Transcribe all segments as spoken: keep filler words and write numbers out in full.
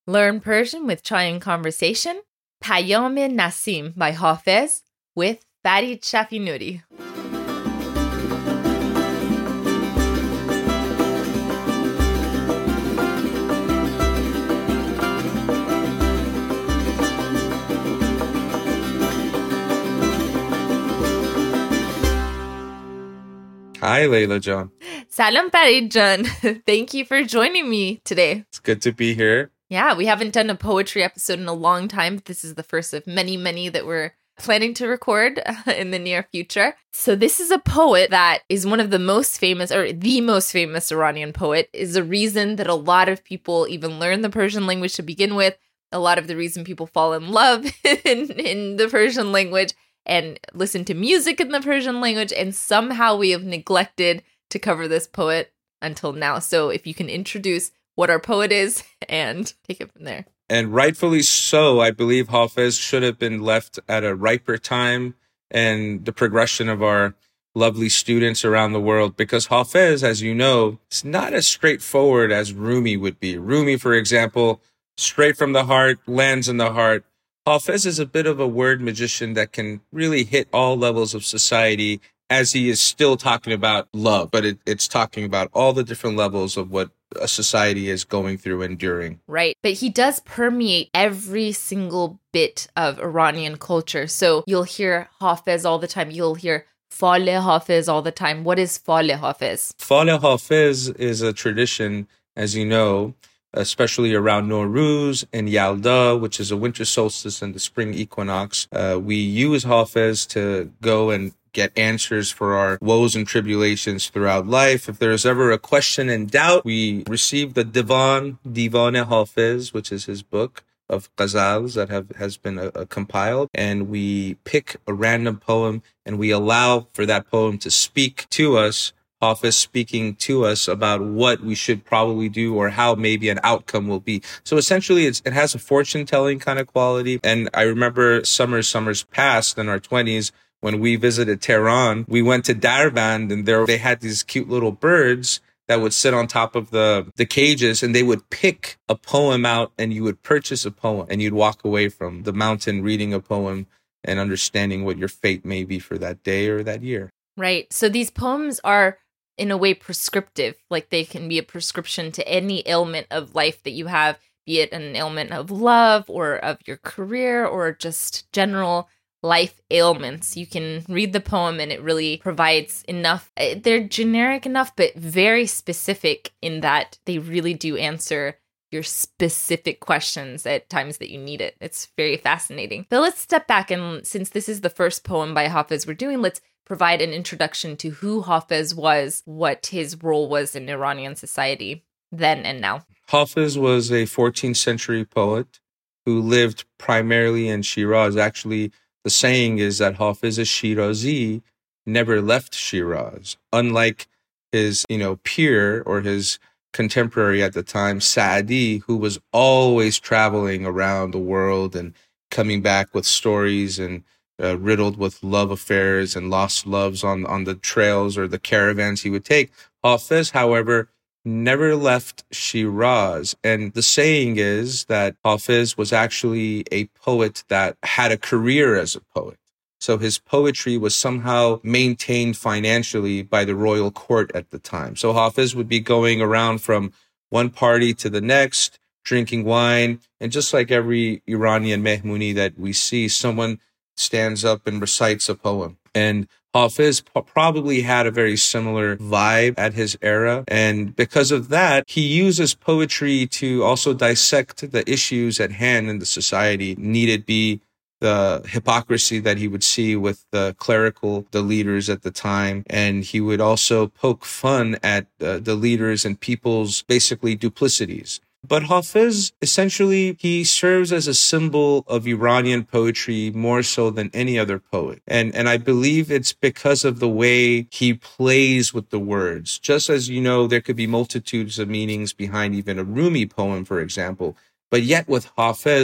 Learn Persian with Chai and Conversation, Payam Nasim by Hafez with Farid Shafi Noori. Hi, Layla John. Salam Farid John. Thank you for joining me today. It's good to be here. Yeah, we haven't done a poetry episode in a long time. This is the first of many, many that we're planning to record in the near future. So this is a poet that is one of the most famous, or the most famous Iranian poet, is a reason that a lot of people even learn the Persian language to begin with. A lot of the reason people fall in love in, in the Persian language and listen to music in the Persian language. And somehow we have neglected to cover this poet until now. So if you can introduce what our poet is and take it from there. And rightfully so, I believe Hafez should have been left at a riper time and the progression of our lovely students around the world, because Hafez, as you know, is not as straightforward as Rumi would be. Rumi, for example, straight from the heart, lands in the heart. Hafez is a bit of a word magician that can really hit all levels of society, as he is still talking about love, but it, it's talking about all the different levels of what a society is going through, enduring. Right. But he does permeate every single bit of Iranian culture. So you'll hear Hafez all the time. You'll hear Fale Hafez all the time. What is Fale Hafez? Fale Hafez is a tradition, as you know, especially around Nowruz and Yalda, which is a winter solstice and the spring equinox. Uh, we use Hafez to go and get answers for our woes and tribulations throughout life. If there's ever a question in doubt, we receive the Divan, Divan Hafez, which is his book of ghazals that have has been uh, compiled, and we pick a random poem and we allow for that poem to speak to us, Hafez speaking to us about what we should probably do or how maybe an outcome will be. So essentially, it's, it has a fortune-telling kind of quality. And I remember summers, summers past in our twenties, when we visited Tehran, we went to Darband, and there they had these cute little birds that would sit on top of the, the cages, and they would pick a poem out, and you would purchase a poem, and you'd walk away from the mountain reading a poem and understanding what your fate may be for that day or that year. Right. So these poems are, in a way, prescriptive. Like they can be a prescription to any ailment of life that you have, be it an ailment of love or of your career or just general life ailments. You can read the poem and it really provides enough. They're generic enough, but very specific in that they really do answer your specific questions at times that you need it. It's very fascinating. But let's step back, and since this is the first poem by Hafez we're doing, let's provide an introduction to who Hafez was, what his role was in Iranian society then and now. Hafez was a fourteenth century poet who lived primarily in Shiraz. Actually, the saying is that Hafez Shirazi never left Shiraz, unlike his, you know, peer or his contemporary at the time, Saadi, who was always traveling around the world and coming back with stories and uh, riddled with love affairs and lost loves on, on the trails or the caravans he would take. Hafez, however, never left Shiraz. And the saying is that Hafez was actually a poet that had a career as a poet. So his poetry was somehow maintained financially by the royal court at the time. So Hafez would be going around from one party to the next, drinking wine. And just like every Iranian mehmuni that we see, someone stands up and recites a poem. And Hafez probably had a very similar vibe at his era. And because of that, he uses poetry to also dissect the issues at hand in the society, needed be the hypocrisy that he would see with the clerical, the leaders at the time. And he would also poke fun at uh, the leaders and people's basically duplicities. But Hafez, essentially, he serves as a symbol of Iranian poetry more so than any other poet. And and I believe it's because of the way he plays with the words. Just as, you know, there could be multitudes of meanings behind even a Rumi poem, for example. But yet with Hafez,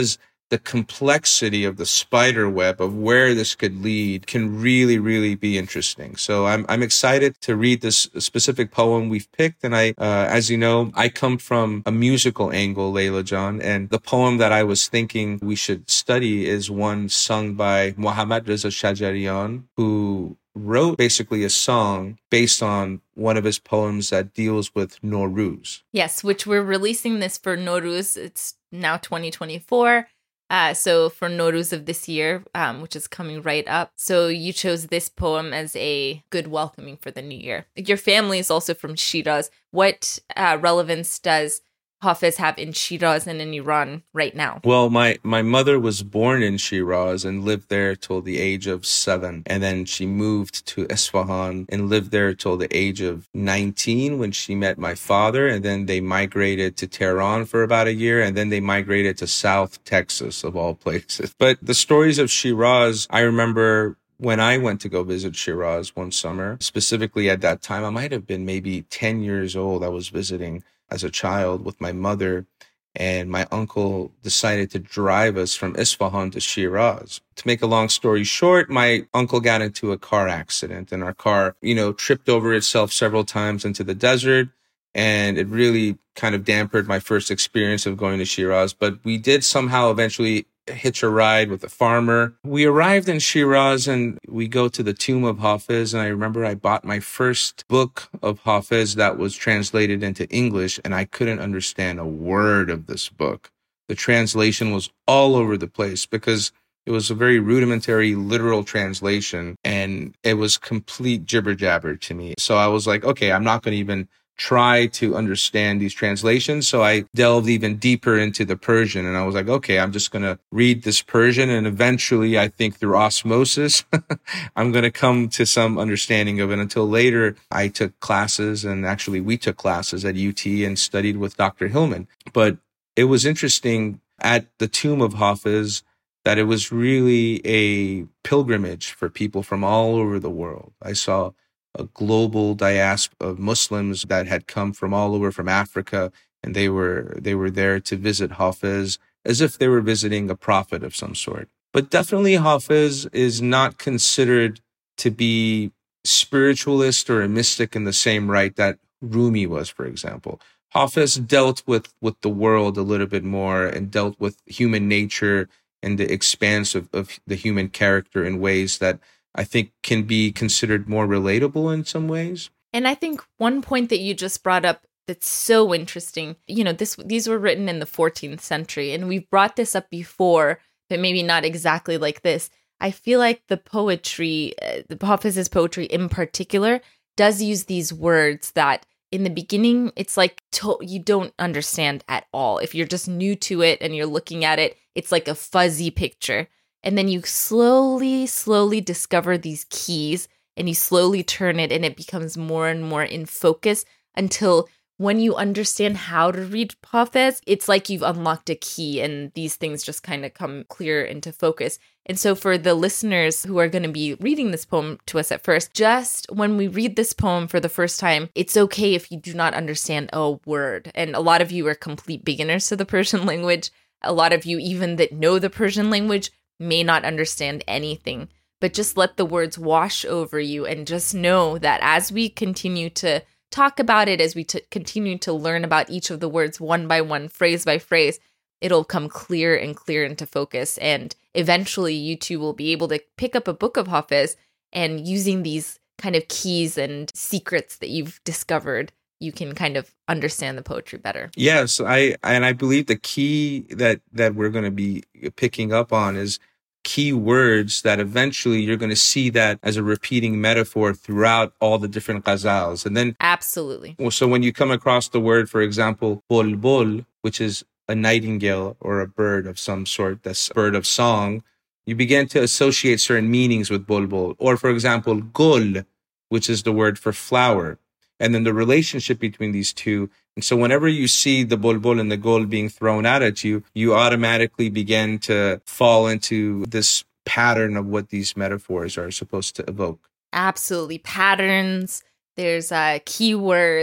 the complexity of the spider web of where this could lead can really, really be interesting. So I'm I'm excited to read this specific poem we've picked. And I, uh, as you know, I come from a musical angle, Layla John, and the poem that I was thinking we should study is one sung by Mohammad Reza Shajarian, who wrote basically a song based on one of his poems that deals with Nowruz. Yes, which we're releasing this for Nowruz. It's now twenty twenty-four. Uh, so for Nowruz of this year, um, which is coming right up. So you chose this poem as a good welcoming for the new year. Your family is also from Shiraz. What uh, relevance does Hafiz have in Shiraz and in Iran right now? Well, my, my mother was born in Shiraz and lived there till the age of seven. And then she moved to Isfahan and lived there till the age of nineteen when she met my father. And then they migrated to Tehran for about a year. And then they migrated to South Texas, of all places. But the stories of Shiraz, I remember when I went to go visit Shiraz one summer, specifically at that time, I might have been maybe ten years old. I was visiting as a child with my mother, and my uncle decided to drive us from Isfahan to Shiraz. To make a long story short, my uncle got into a car accident, and our car, you know, tripped over itself several times into the desert, and it really kind of dampened my first experience of going to Shiraz. But we did somehow eventually hitch a ride with a farmer. We arrived in Shiraz and we go to the tomb of Hafiz. And I remember I bought my first book of Hafiz that was translated into English, and I couldn't understand a word of this book. The translation was all over the place because it was a very rudimentary, literal translation, and it was complete jibber jabber to me. So I was like, okay, I'm not going to even try to understand these translations. So I delved even deeper into the Persian, and I was like, okay, I'm just going to read this Persian. And eventually, I think through osmosis, I'm going to come to some understanding of it. Until later, I took classes, and actually we took classes at U T and studied with Doctor Hillman. But it was interesting at the tomb of Hafiz that it was really a pilgrimage for people from all over the world. I saw a global diaspora of Muslims that had come from all over, from Africa, and they were they were there to visit Hafiz as if they were visiting a prophet of some sort. But definitely Hafiz is not considered to be spiritualist or a mystic in the same right that Rumi was, for example. Hafiz dealt with, with the world a little bit more and dealt with human nature and the expanse of, of the human character in ways that I think can be considered more relatable in some ways. And I think one point that you just brought up that's so interesting, you know, this these were written in the fourteenth century, and we've brought this up before, but maybe not exactly like this. I feel like the poetry, uh, the Hafiz's poetry in particular, does use these words that in the beginning, it's like to- you don't understand at all. If you're just new to it and you're looking at it, it's like a fuzzy picture. And then you slowly, slowly discover these keys, and you slowly turn it, and it becomes more and more in focus until when you understand how to read Hafiz, it's like you've unlocked a key, and these things just kind of come clear into focus. And so for the listeners who are going to be reading this poem to us at first, just when we read this poem for the first time, it's okay if you do not understand a word. And a lot of you are complete beginners to the Persian language. A lot of you, even that know the Persian language, may not understand anything, but just let the words wash over you, and just know that as we continue to talk about it, as we t- continue to learn about each of the words one by one, phrase by phrase, it'll come clear and clear into focus. And eventually you too will be able to pick up a book of Hafiz, and using these kind of keys and secrets that you've discovered, you can kind of understand the poetry better. Yes, I and I believe the key that that we're going to be picking up on is key words that eventually you're going to see that as a repeating metaphor throughout all the different ghazals. And then absolutely. So when you come across the word, for example, bulbul, which is a nightingale or a bird of some sort, that's a bird of song, you begin to associate certain meanings with bulbul. Or for example, gul, which is the word for flower. And then the relationship between these two. And so whenever you see the bulbul and the gul being thrown out at you, you automatically begin to fall into this pattern of what these metaphors are supposed to evoke. Absolutely. Patterns. There's uh, keywords.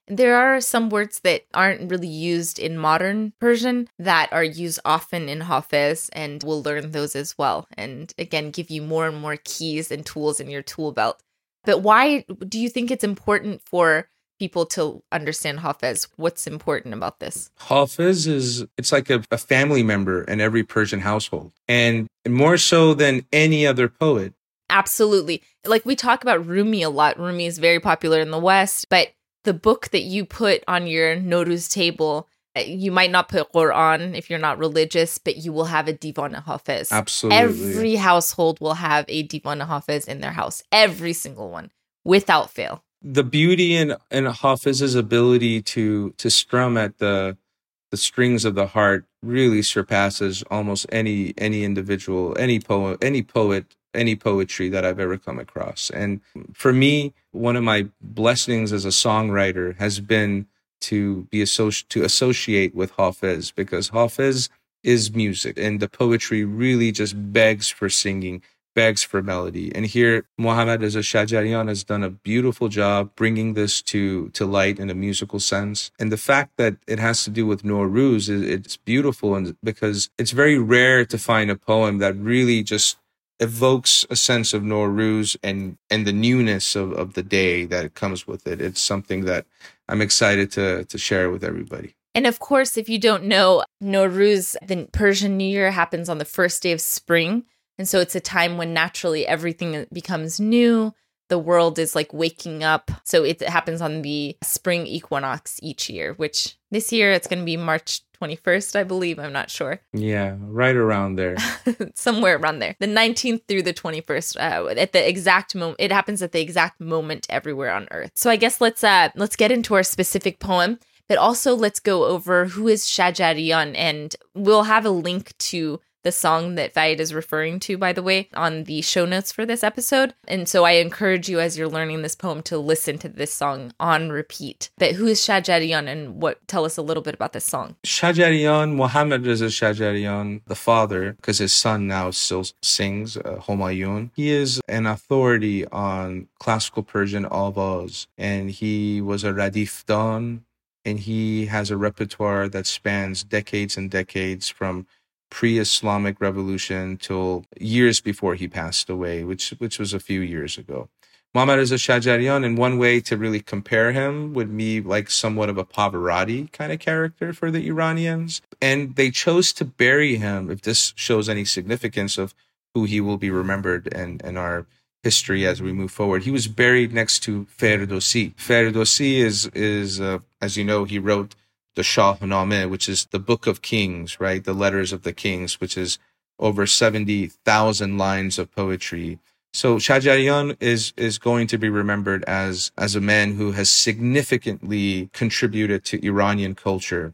There are some words that aren't really used in modern Persian that are used often in Hafiz, and we'll learn those as well. And again, give you more and more keys and tools in your tool belt. But why do you think it's important for people to understand Hafiz? What's important about this? Hafiz is, it's like a, a family member in every Persian household, and more so than any other poet. Absolutely. Like we talk about Rumi a lot. Rumi is very popular in the West, but the book that you put on your Nowruz table, you might not put Quran if you're not religious, but you will have a Divan Hafiz. Absolutely. Every household will have a Divan Hafiz in their house. Every single one, without fail. The beauty in, in Hafiz's ability to to strum at the the strings of the heart really surpasses almost any any individual, any poet, any poet, any poetry that I've ever come across. And for me, one of my blessings as a songwriter has been to be associ- to associate with Hafiz, because Hafiz is music, and the poetry really just begs for singing, begs for melody. And here, Mohammad Reza Shajarian has done a beautiful job bringing this to, to light in a musical sense. And the fact that it has to do with Nowruz, is it's beautiful, and because it's very rare to find a poem that really just evokes a sense of Nowruz and, and the newness of, of the day that comes with it. It's something that I'm excited to, to share with everybody. And of course, if you don't know, Nowruz, the Persian New Year, happens on the first day of spring. And so it's a time when naturally everything becomes new. The world is like waking up. So it happens on the spring equinox each year, which this year it's going to be March twenty-first, I believe. I'm not sure. Yeah, right around there. Somewhere around there. The nineteenth through the twenty-first, uh, at the exact moment. It happens at the exact moment everywhere on Earth. So I guess let's uh, let's get into our specific poem, but also let's go over who is Shajarian, and we'll have a link to the song that Fahd is referring to, by the way, on the show notes for this episode. And so I encourage you, as you're learning this poem, to listen to this song on repeat. But who is Shajarian, and what? Tell us a little bit about this song. Shajarian, Mohammad Reza Shajarian, the father, because his son now still sings, uh, Humayun. He is an authority on classical Persian avaz, and he was a radif dan, and he has a repertoire that spans decades and decades, from pre-Islamic revolution till years before he passed away, which which was a few years ago. Mohammad Reza Shajarian, in one way to really compare him, would be like somewhat of a Pavarotti kind of character for the Iranians. And they chose to bury him, if this shows any significance of who he will be remembered in, in our history as we move forward. He was buried next to Ferdowsi. Ferdowsi is, is uh, as you know, he wrote the Shahnameh, which is the Book of Kings, right? The Letters of the Kings, which is over seventy thousand lines of poetry. So Shajarian is is going to be remembered as as a man who has significantly contributed to Iranian culture.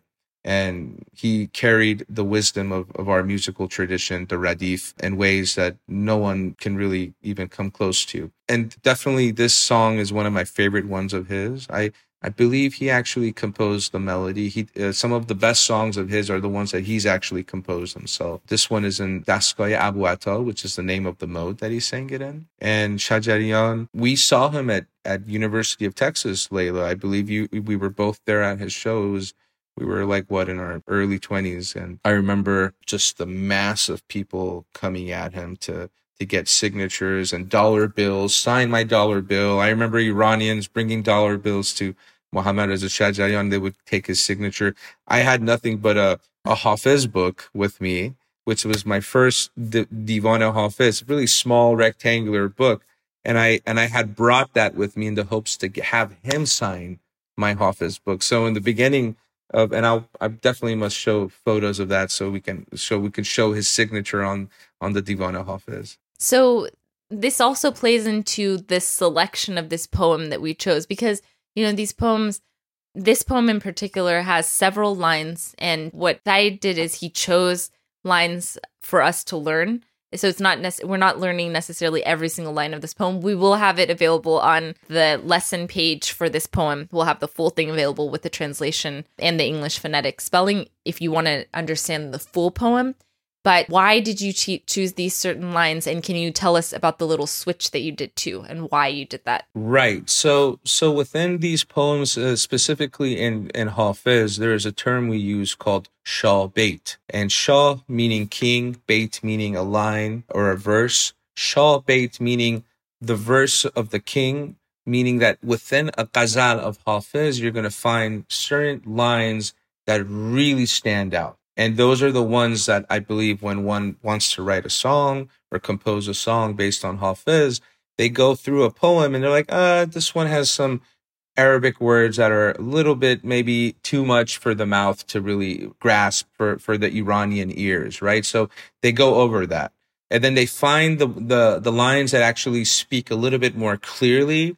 And he carried the wisdom of, of our musical tradition, the Radif, in ways that no one can really even come close to. And definitely this song is one of my favorite ones of his. I I believe he actually composed the melody. He, uh, some of the best songs of his are the ones that he's actually composed himself. This one is in Dastgah Abu Atal, which is the name of the mode that he sang it in. And Shajarian, we saw him at, at University of Texas, Layla. I believe you we were both there at his show. It was, we were like, what, in our early twenties. And I remember just the mass of people coming at him to to get signatures and dollar bills, sign my dollar bill. I remember Iranians bringing dollar bills to Mohammad Reza Shajarian. They would take his signature. I had nothing but a, a Hafiz book with me, which was my first D- Divan Hafiz, really small rectangular book. And I, and I had brought that with me in the hopes to have him sign my Hafiz book. So in the beginning of, and I'll, I definitely must show photos of that so we can, so we can show his signature on, on the Divan Hafiz. So this also plays into this selection of this poem that we chose, because, you know, these poems, this poem in particular has several lines, and what Fahd did is he chose lines for us to learn. So it's not nec- we're not learning necessarily every single line of this poem. We will have it available on the lesson page for this poem. We'll have the full thing available with the translation and the English phonetic spelling if you want to understand the full poem. But why did you che- choose these certain lines? And can you tell us about the little switch that you did too and why you did that? Right. So so within these poems, uh, specifically in, in Hafiz, there is a term we use called Shah Bait. And Shah meaning king, Bait meaning a line or a verse. Shah Bait meaning the verse of the king, meaning that within a ghazal of Hafiz, you're going to find certain lines that really stand out. And those are the ones that I believe when one wants to write a song or compose a song based on Hafiz, they go through a poem and they're like, uh, this one has some Arabic words that are a little bit maybe too much for the mouth to really grasp for, for the Iranian ears, right? So they go over that. And then they find the, the, the lines that actually speak a little bit more clearly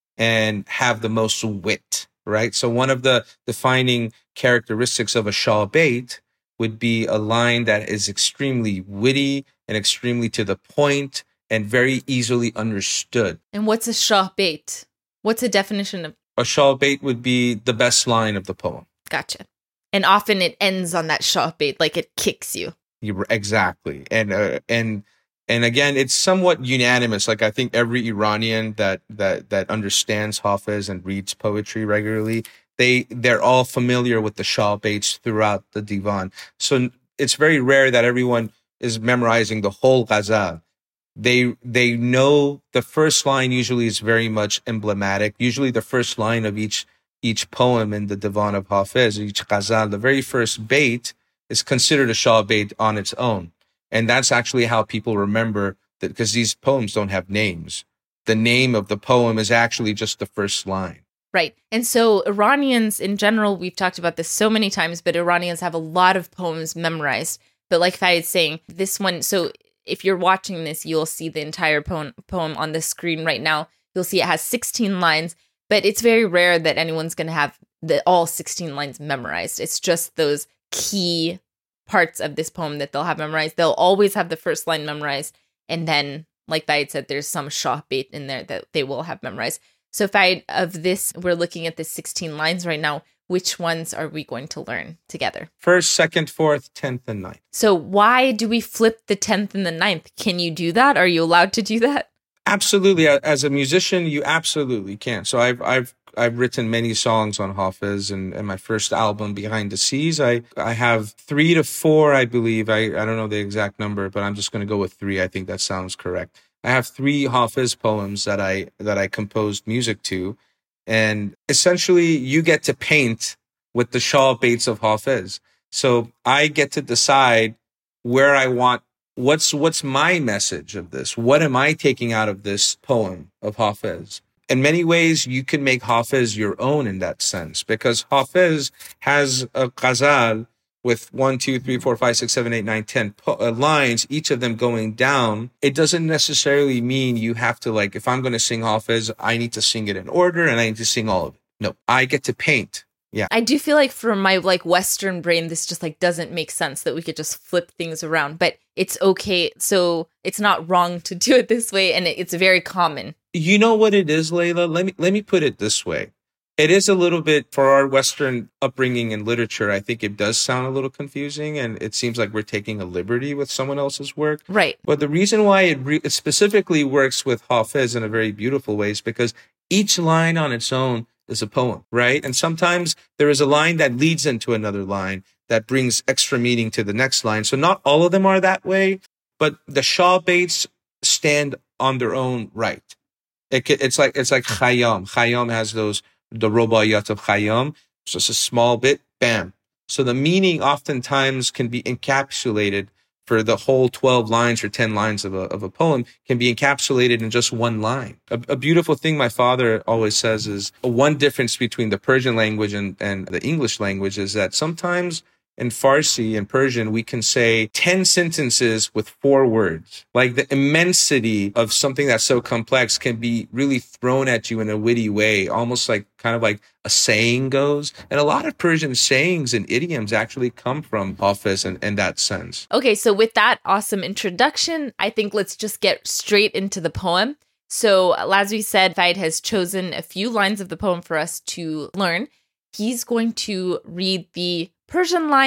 and have the most wit, right? So one of the defining characteristics of a Shah Bait would be a line that is extremely witty and extremely to the point and very easily understood. And what's a Shah Bait? What's a definition of? A Shah Bait would be the best line of the poem. Gotcha. And often it ends on that Shah Bait, like it kicks you. You exactly. And uh, and and again, it's somewhat unanimous. Like I think every Iranian that that that understands Hafiz and reads poetry regularly, they they're all familiar with the Shah Baits throughout the divan. So it's very rare that everyone is memorizing the whole ghazal. They they know the first line usually is very much emblematic. Usually the first line of each each poem in the divan of Hafiz, each ghazal, the very first bait is considered a Shah Bait on its own. And that's actually how people remember that, because these poems don't have names. The name of the poem is actually just the first line. Right. And so Iranians in general, we've talked about this so many times, but Iranians have a lot of poems memorized. But like Fahd is saying, this one, so if you're watching this, you'll see the entire poem, poem on the screen right now. You'll see it has sixteen lines, but it's very rare that anyone's going to have the all sixteen lines memorized. It's just those key parts of this poem that they'll have memorized. They'll always have the first line memorized. And then, like Fahd said, there's some Shah Bait in there that they will have memorized. So Fahd, of this, we're looking at the sixteen lines right now. Which ones are we going to learn together? First, second, fourth, tenth, and ninth. So why do we flip the tenth and the ninth? Can you do that? Are you allowed to do that? Absolutely. As a musician, you absolutely can. So I've I've I've written many songs on Hafiz, and, and my first album, Behind the Seas, I, I have three to four, I believe. I, I don't know the exact number, but I'm just going to go with three. I think that sounds correct. I have three Hafiz poems that I that I composed music to. And essentially, you get to paint with the Shah Baits of Hafiz. So I get to decide where I want, what's what's my message of this? What am I taking out of this poem of Hafiz? In many ways, you can make Hafiz your own in that sense, because Hafiz has a ghazal with one, two, three, four, five, six, seven, eight, nine, ten po- uh, lines, each of them going down. It doesn't necessarily mean you have to, like, if I'm going to sing Hafiz, I need to sing it in order and I need to sing all of it. No, I get to paint. Yeah. I do feel like for my like Western brain, this just like doesn't make sense that we could just flip things around, but it's okay. So it's not wrong to do it this way. And it's very common. You know what it is, Layla? Let me, let me put it this way. It is a little bit, for our Western upbringing in literature, I think it does sound a little confusing, and it seems like we're taking a liberty with someone else's work. Right. But the reason why it, re- it specifically works with Hafiz in a very beautiful way is because each line on its own is a poem, right? And sometimes there is a line that leads into another line that brings extra meaning to the next line. So not all of them are that way, but the Shah Baits stand on their own right. It, it's like it's like Khayyam. Khayyam has those, the Rubaiyat of Khayyam. So it's a small bit, bam. So the meaning oftentimes can be encapsulated for the whole twelve lines or ten lines of a, of a poem can be encapsulated in just one line. A, a beautiful thing my father always says is one difference between the Persian language and, and the English language is that sometimes in Farsi and Persian, we can say ten sentences with four words. Like the immensity of something that's so complex can be really thrown at you in a witty way, almost like kind of like a saying goes. And a lot of Persian sayings and idioms actually come from Hafiz in, in that sense. Okay, so with that awesome introduction, I think let's just get straight into the poem. So as we said, Fahd has chosen a few lines of the poem for us to learn. He's going to read the Persian line,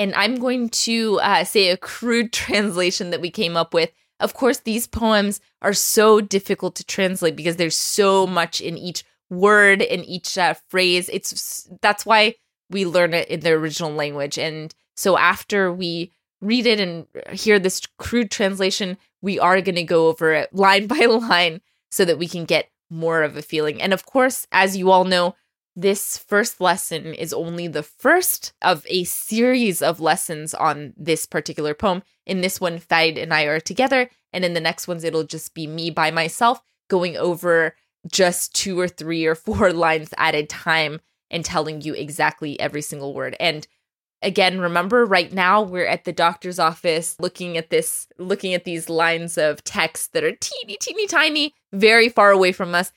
And I'm going to uh, say a crude translation that we came up with. Of course, these poems are so difficult to translate because there's so much in each word, in each uh, phrase. It's that's why we learn it in the original language. And so after we read it and hear this crude translation, we are going to go over it line by line so that we can get more of a feeling. And of course, as you all know, this first lesson is only the first of a series of lessons on this particular poem. In this one, Faid and I are together, and in the next ones, it'll just be me by myself going over just two or three or four lines at a time and telling you exactly every single word. And again, remember, right now we're at the doctor's office looking at this, looking at these lines of text that are teeny, teeny, tiny, very far away from us.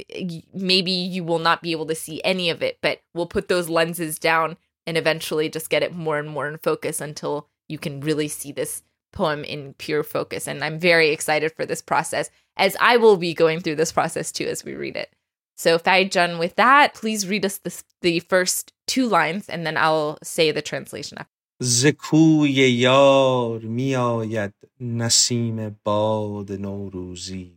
Maybe you will not be able to see any of it, but we'll put those lenses down and eventually just get it more and more in focus until you can really see this poem in pure focus. And I'm very excited for this process, as I will be going through this process too as we read it. So Faid Jan, with that, please read us the, the first two lines and then I'll say the translation after. ز کوی یار می آید نسیم باد نوروزی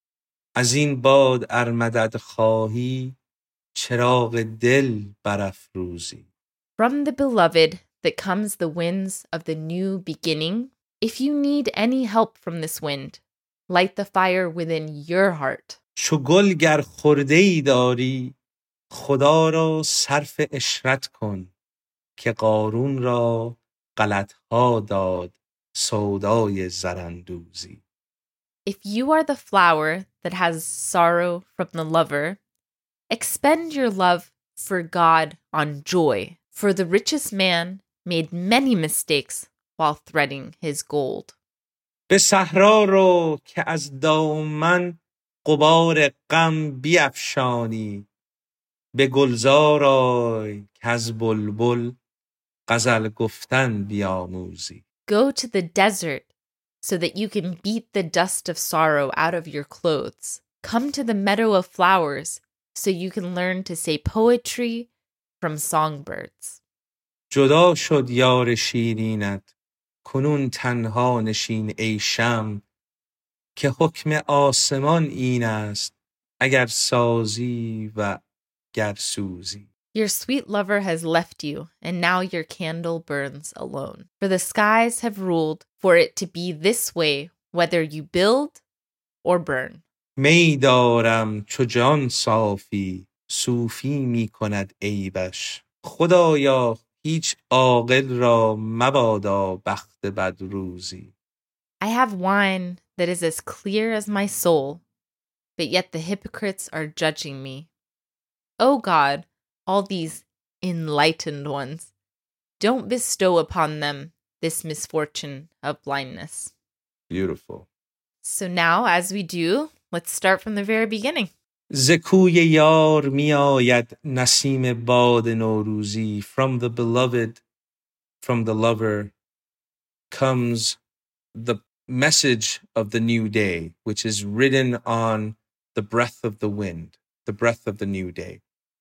از این باد ار مدد خواهی چراغ دل برافروزی. From the beloved that comes the winds of the new beginning. If you need any help from this wind, light the fire within your heart. چو گل گر خرده‌ای داری خدا را صرف عشرت کن که قارون را غلط‌ها داد سودای زراندوزی. If you are the flower that has sorrow from the lover, expend your love for God on joy, for the richest man made many mistakes while threading his gold. به صحرا رو که از دامن غبار غم بیفشانی به گلزار آی که از بلبل غزل گفتن بیاموزی. Go to the desert so that you can beat the dust of sorrow out of your clothes. Come to the meadow of flowers so you can learn to say poetry from songbirds. جدا شد یار شیرینت کنون تنها نشین ای شمع که حکم آسمان این است اگر سازی و گر سوزی. Your sweet lover has left you, and now your candle burns alone. For the skies have ruled for it to be this way, whether you build or burn. می دارم چو جان صافی صوفی می کند عیبش خدایا هیچ عاقل را مبادا بخت بد روزی. I have wine that is as clear as my soul, but yet the hypocrites are judging me. O God, all these enlightened ones, don't bestow upon them this misfortune of blindness. Beautiful. So now, as we do, let's start from the very beginning. ز کوی یار می آید نسیم باد نوروزی. From the beloved, from the lover, comes the message of the new day, which is written on the breath of the wind, the breath of the new day.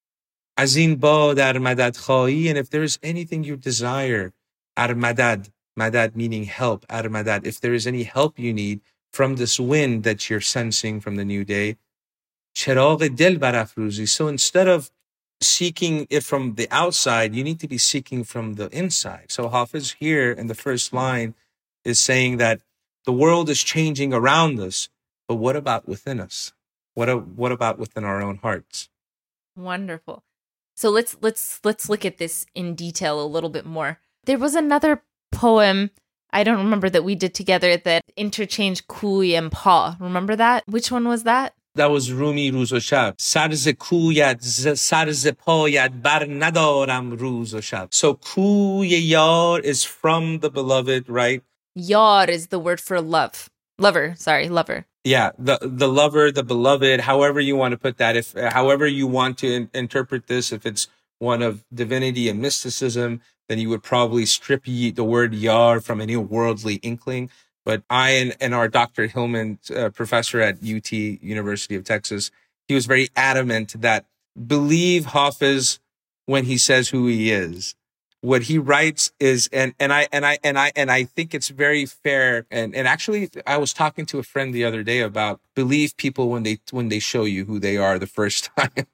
از این باد ار مدد خواهی, and if there is anything you desire, ار مدد, مدد meaning help, ار مدد, if there is any help you need from this wind that you're sensing from the new day, چراغ دل برافروزی. So instead of seeking it from the outside, you need to be seeking from the inside. So Hafiz here in the first line is saying that the world is changing around us, but what about within us? What, a, what about within our own hearts? Wonderful. So let's let's let's look at this in detail a little bit more. There was another poem, I don't remember, that we did together that interchanged kuy and pa. Remember that? Which one was that? That was Rumi روز و شب. سر ز کویت سر ز پایت بر ندارم روز و شب. So کوی یار is from the beloved, right? Yar is the word for love. Lover, sorry, lover. Yeah, the the lover, the beloved, however you want to put that, if however you want to in, interpret this, if it's one of divinity and mysticism, then you would probably strip the word yar from any worldly inkling. But I and, and our Doctor Hillman, uh, professor at U T, University of Texas, he was very adamant that believe Hafiz when he says who he is. what he writes is, and and I and I and I and I think it's very fair. And and actually, I was talking to a friend the other day about believe people when they when they show you who they are the first time.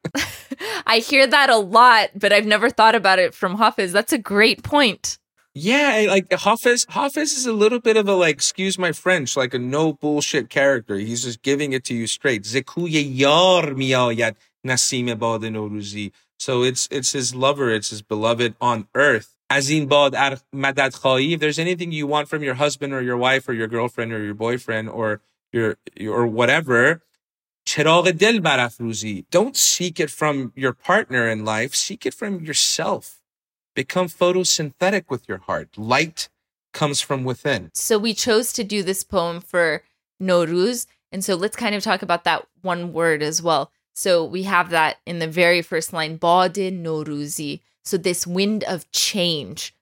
I hear that a lot, but I've never thought about it from Hafiz. That's a great point. Yeah, like Hafiz, Hafiz is a little bit of a, like, excuse my French, like a no bullshit character. He's just giving it to you straight. Zekuye yar miyayad nasim bad Noruzi. So it's it's his lover, it's his beloved on earth. Azin bad ar madad khayi. If there's anything you want from your husband or your wife or your girlfriend or your boyfriend or your or whatever, chirag dil barafruzi. Don't seek it from your partner in life. Seek it from yourself. Become photosynthetic with your heart. Light comes from within. So we chose to do this poem for Nowruz. And so let's kind of talk about that one word as well. So we have that in the very first line, Bade Noruzi. So this wind of change.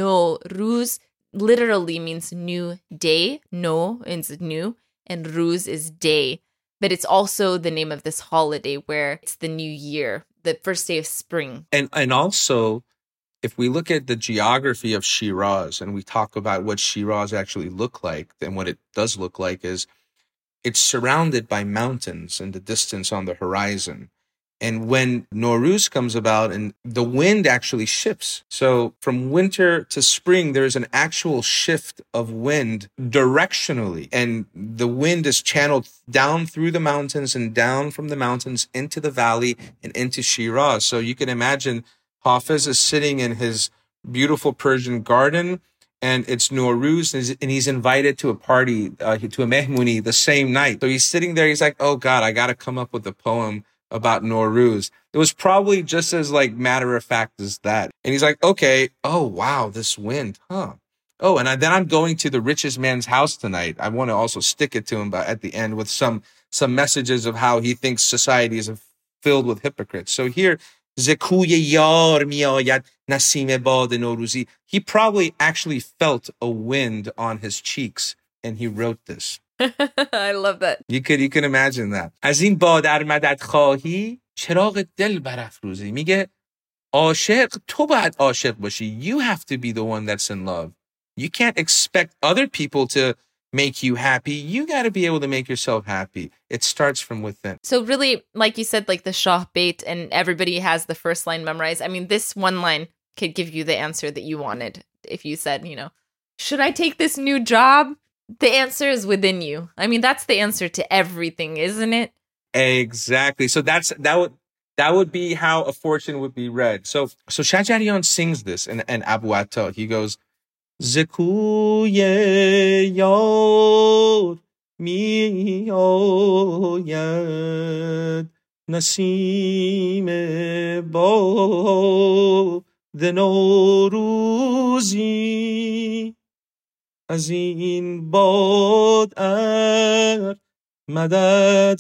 Nowruz literally means new day. No is new and Ruz is day. But it's also the name of this holiday where it's the new year, the first day of spring. And and also, if we look at the geography of Shiraz and we talk about what Shiraz actually look like, then what it does look like is it's surrounded by mountains in the distance on the horizon. And when Nowruz comes about and the wind actually shifts. So from winter to spring, there's an actual shift of wind directionally. And the wind is channeled down through the mountains and down from the mountains into the valley and into Shiraz. So you can imagine Hafiz is sitting in his beautiful Persian garden, and it's Nowruz, and he's invited to a party, uh, to a mehmuni the same night. So he's sitting there, he's like, oh God, I got to come up with a poem about Nowruz. It was probably just as, like, matter of fact as that. And he's like, okay, oh wow, this wind, huh? Oh, and I, then I'm going to the richest man's house tonight. I want to also stick it to him but at the end with some some messages of how he thinks society is filled with hypocrites. So here, Zekuye yar miyayad nasim bad Noruzi. He probably actually felt a wind on his cheeks, and he wrote this. I love that. You could you can imagine that. از این باد ار مدد خواهی چراغ دل برافروزی. میگه عاشق تو باید عاشق باشی. You have to be the one that's in love. You can't expect other people to make you happy. You got to be able to make yourself happy. It starts from within. So really, like you said, like the Shah Bait, and everybody has the first line memorized. I mean, this one line could give you the answer that you wanted. If you said, you know, should I take this new job? The answer is within you. I mean, that's the answer to everything, isn't it? Exactly. So that's that would that would be how a fortune would be read. So so Shajarian sings this in, in Abu Atta. He goes, Zekuye yar mi ayad nasim bad Noruzi. از این باد ار مدد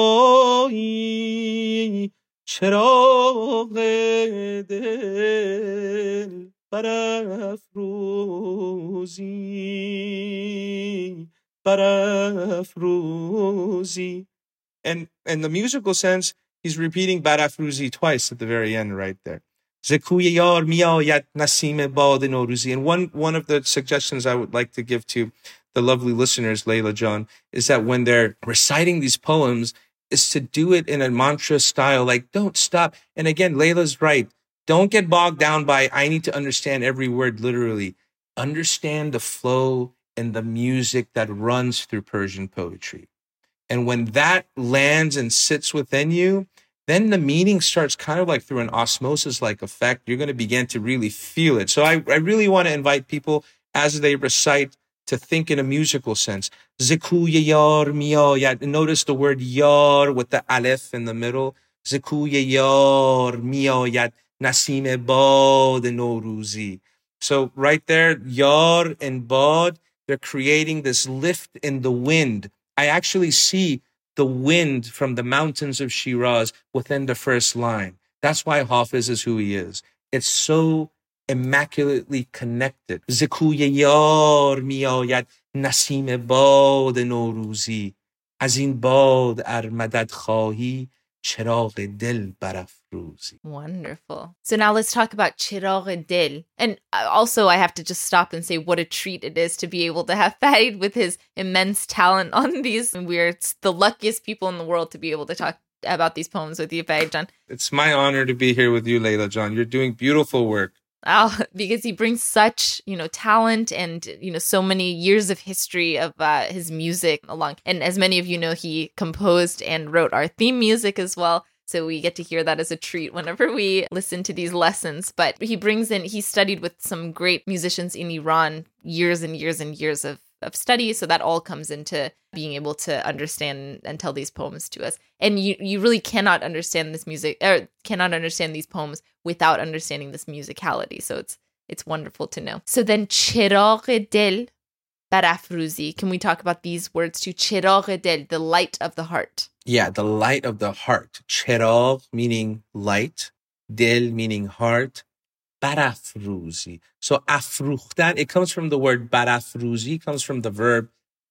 خواهی چراغ دل برافروزی برافروزی. And in the musical sense, he's repeating barafruzi twice at the very end right there. Zekuye yar miyayad nasim bad Noruzi. And one, one of the suggestions I would like to give to the lovely listeners, Layla John, is that when they're reciting these poems, is to do it in a mantra style, like don't stop. And again, Layla's right. Don't get bogged down by, I need to understand every word literally. Understand the flow and the music that runs through Persian poetry. And when that lands and sits within you, then the meaning starts kind of like through an osmosis-like effect. You're going to begin to really feel it. So I, I really want to invite people as they recite to think in a musical sense. Zekuye yar miyayad. Notice the word yar with the aleph in the middle. Zekuye yar miyayad nasim bad Noruzi. So right there, yar and bad, they're creating this lift in the wind. I actually see the wind from the mountains of Shiraz within the first line. That's why Hafiz is who he is. It's so immaculately connected. Zekuye yar miyayad nasim bad Noruzi. Az in bad ar madad khahi چراغ دل برافروزی. Wonderful. So now let's talk about چراغ دل. And also I have to just stop and say what a treat it is to be able to have Farid with his immense talent on these. And we're the luckiest people in the world to be able to talk about these poems with you, Farid Jan. It's my honor to be here with you, Layla Jan. You're doing beautiful work. Oh, because he brings such, you know, talent and, you know, so many years of history of uh, his music along. And as many of you know, he composed and wrote our theme music as well. So we get to hear that as a treat whenever we listen to these lessons. But he brings in, he studied with some great musicians in Iran, years and years and years of, of study. So that all comes into being able to understand and tell these poems to us. And you, you really cannot understand this music, or cannot understand these poems without understanding this musicality. So it's it's wonderful to know. So then چراغ دل برافروزی. Can we talk about these words too? چراغ دل, the light of the heart. Yeah, the light of the heart. چراغ meaning light, دل meaning heart, برافروزی. So افروختن, it comes from the word برافروزی, comes from the verb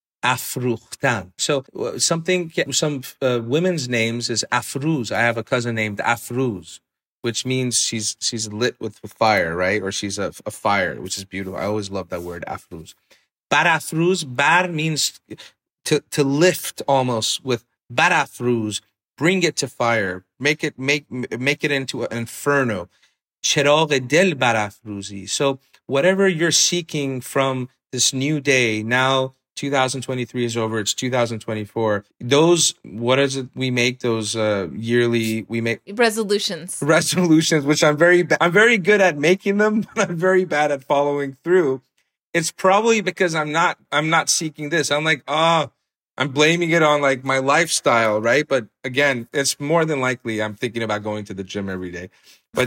افروختن. So uh, something, some uh, women's names is Afruz. I have a cousin named Afruz, which means she's she's lit with, with fire, right? Or she's a, a fire, which is beautiful. I always love that word, Afruz. Barafruz, bar means to, to lift almost with barafruz, bring it to fire, make it make make it into an inferno. چراغ دل برافروزی. So whatever you're seeking from this new day, now two thousand twenty-three is over, it's two thousand twenty-four. Those, what is it we make? Those uh, yearly, we make resolutions. Resolutions, which I'm very, ba- I'm very good at making them, but I'm very bad at following through. It's probably because I'm not, I'm not seeking this. I'm like, oh, I'm blaming it on like my lifestyle, right? But again, it's more than likely I'm thinking about going to the gym every day. But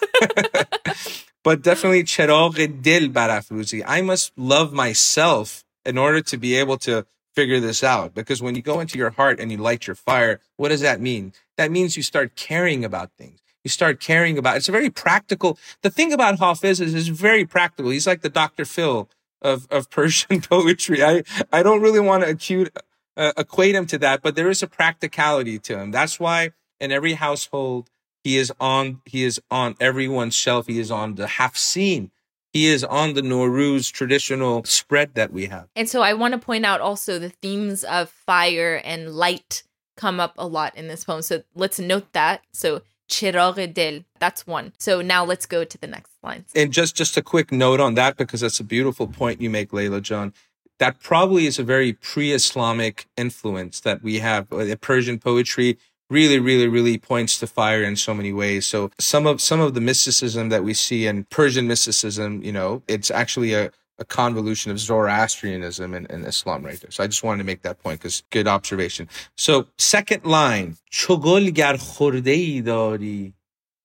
but definitely چراغ دل برافروزی. I must love myself in order to be able to figure this out. Because when you go into your heart and you light your fire, what does that mean? That means you start caring about things. You start caring about, it's a very practical, the thing about Hafiz is it's very practical. He's like the Doctor Phil of, of Persian poetry. I, I don't really want to acute, uh, equate him to that, but there is a practicality to him. That's why in every household, he is on, he is on everyone's shelf. He is on the Hafsin. He is on the Nowruz traditional spread that we have. And so I want to point out also the themes of fire and light come up a lot in this poem. So let's note that. So چراغ دل, that's one. So now let's go to the next lines. And just, just a quick note on that, because that's a beautiful point you make, Layla Jan. That probably is a very pre-Islamic influence that we have. Persian poetry really, really, really points to fire in so many ways. So some of some of the mysticism that we see in Persian mysticism, you know, it's actually a, a convolution of Zoroastrianism and, and Islam right there. So I just wanted to make that point because good observation. So second line, چگل گر خورده‌ای داری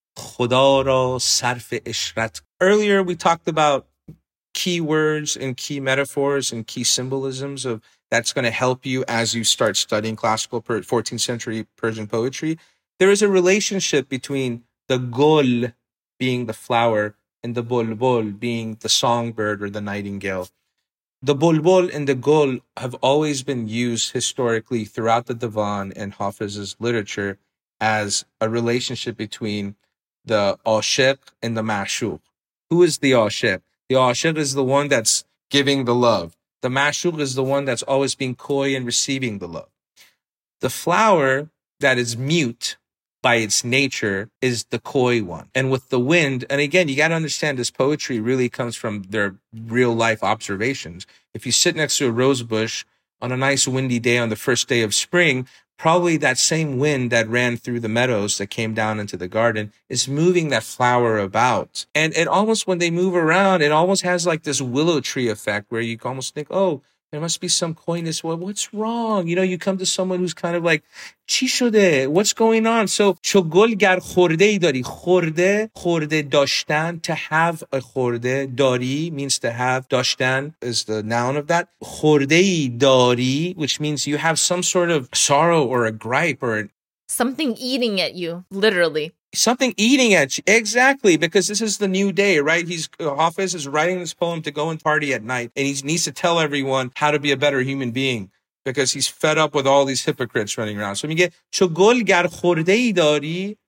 خدا را صرف عشرت. Earlier we talked about key words and key metaphors and key symbolisms of that's going to help you as you start studying classical fourteenth century Persian poetry. There is a relationship between the gul being the flower and the bulbul being the songbird or the nightingale. The bulbul and the gul have always been used historically throughout the Divan and Hafiz's literature as a relationship between the ashiq and the ma'shuq. Who is the ashiq? The ashiq is the one that's giving the love. The ma'shuq is the one that's always being coy and receiving the love. The flower that is mute by its nature is the coy one. And with the wind, and again, you got to understand this poetry really comes from their real life observations. If you sit next to a rose bush on a nice windy day on the first day of spring, probably that same wind that ran through the meadows that came down into the garden is moving that flower about. And it almost, when they move around, it almost has like this willow tree effect where you almost think, oh, there must be some coyness. Well, what's wrong? You know, you come to someone who's kind of like, چی شده? What's going on? So, چگل گر خورده‌ای داری. خورده, خورده داشتن, to have a خورده. داری means to have. داشتن is the noun of that. خورده‌ای داری, which means you have some sort of sorrow or a gripe or an, something eating at you, literally. Something eating at you. Exactly, because this is the new day, right? He's Hafiz is writing this poem to go and party at night, and he needs to tell everyone how to be a better human being because he's fed up with all these hypocrites running around. So میگه چو گل گر خورده ای داری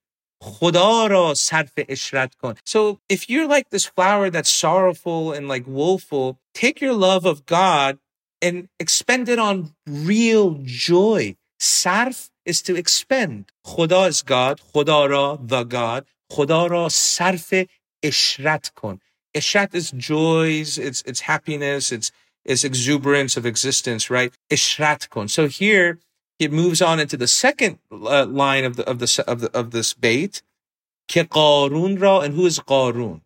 خدا را صرف اشرت کن. So if you're like this flower that's sorrowful and like woeful, take your love of God and expend it on real joy. Sarf is to expend. خدا is God. خدا را, the God. خدا را صرف اشرت کن. Ishrat is joys, it's it's happiness, it's it's exuberance of existence, right? Ishrat kon. So here it moves on into the second uh, line of the of the of the of this bait. Ke Qarun ra, and who is Qarun?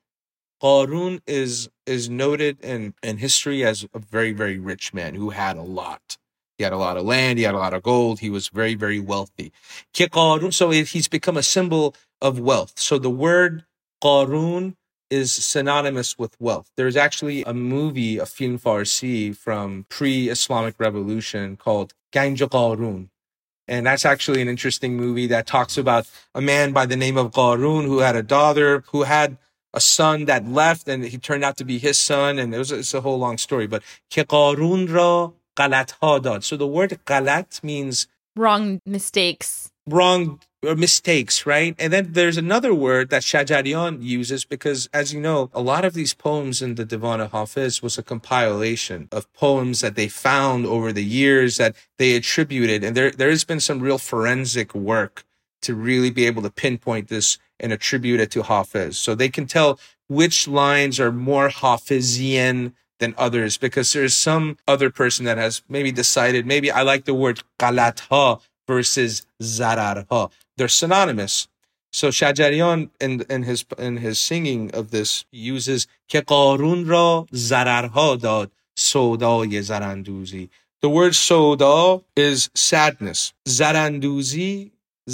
Qarun is is noted in in history as a very very rich man who had a lot. He had a lot of land, he had a lot of gold, he was very very wealthy. Ke Qarun, so he's become a symbol of wealth. So the word Qarun is synonymous with wealth. There's actually a movie, a film Farsi from pre-Islamic revolution called Ganj Qarun. And that's actually an interesting movie that talks about a man by the name of Qarun who had a daughter, who had a son that left, and he turned out to be his son. And it was, it's a whole long story. But Ke Qarun ra galat ha dad. So the word galat means wrong, mistakes. Wrong or mistakes, right? And then there's another word that Shajarian uses because, as you know, a lot of these poems in the Divan Hafiz was a compilation of poems that they found over the years that they attributed. And there, there has been some real forensic work to really be able to pinpoint this and attribute it to Hafiz. So they can tell which lines are more Hafizian than others because there's some other person that has maybe decided, maybe I like the word qalatha versus zararha. They're synonymous. So Shajarian in, in his in his singing of this uses Ke Qarun ra zararha dad sodaye zaranduzi. The word soda is sadness. Zaranduzi,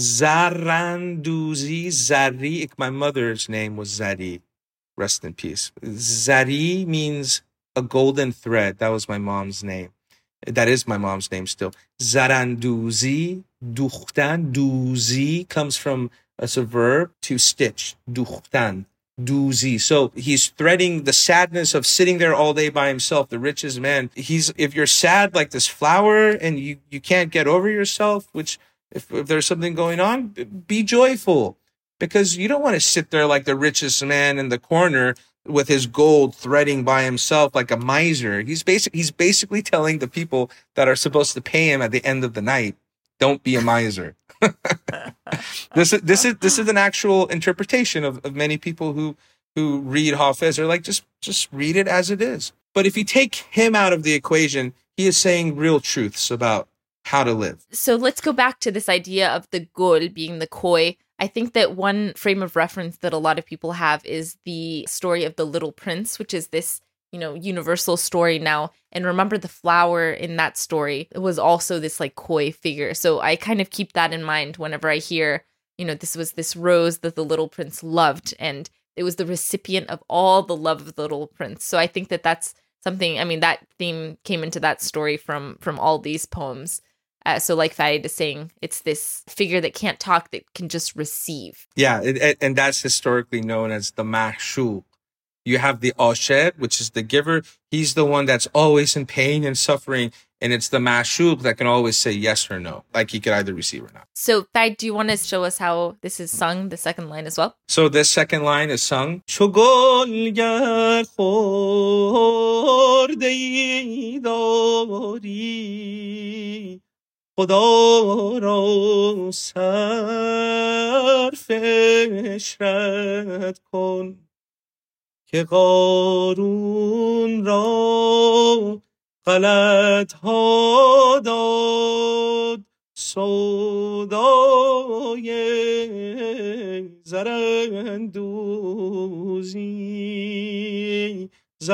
zaranduzi, zari. My mother's name was Zari. Rest in peace. Zari means a golden thread. That was my mom's name. That is my mom's name still. Zaranduzi, dukhtan, duzi comes from as a verb to stitch. Dukhtan, duzi. So he's threading the sadness of sitting there all day by himself, the richest man. He's, if you're sad like this flower and you, you can't get over yourself, which if, if there's something going on, be joyful. Because you don't want to sit there like the richest man in the corner with his gold threading by himself like a miser. He's basic, he's basically telling the people that are supposed to pay him at the end of the night, don't be a miser. this is this is this is an actual interpretation of, of many people who who read Hafiz. They're like, just just read it as it is. But if you take him out of the equation, he is saying real truths about how to live. So let's go back to this idea of the gul being the koi. I think that one frame of reference that a lot of people have is the story of the Little Prince, which is this, you know, universal story now. And remember, the flower in that story was also this like koi figure. So I kind of keep that in mind whenever I hear, you know, this was this rose that the Little Prince loved, and it was the recipient of all the love of the Little Prince. So I think that that's something, I mean, that theme came into that story from from all these poems. Uh, so like Farid is saying, it's this figure that can't talk, that can just receive. Yeah, it, it, and that's historically known as the mahshuq. You have the asher, which is the giver. He's the one that's always in pain and suffering. And it's the mahshuq that can always say yes or no. Like he could either receive or not. So Farid, do you want to show us how this is sung, the second line as well? So this second line is sung. Chogol gar khordei dari خدا را صرف اشرت کن که قارون را غلط ها داد سودای زرندوزی